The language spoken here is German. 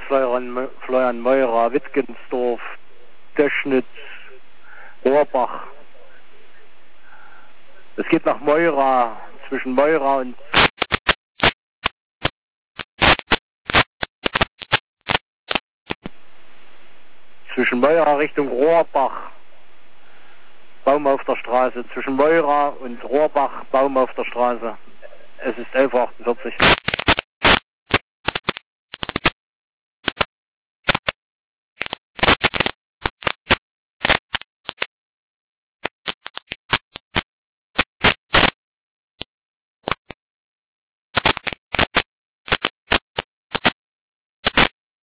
Florian Meurer, Wittgensdorf, Döschnitz, Rohrbach. Es geht nach Meurer, zwischen Meurer und Richtung Rohrbach, Baum auf der Straße. Zwischen Meurer und Rohrbach, Baum auf der Straße. Es ist 11:48 Uhr.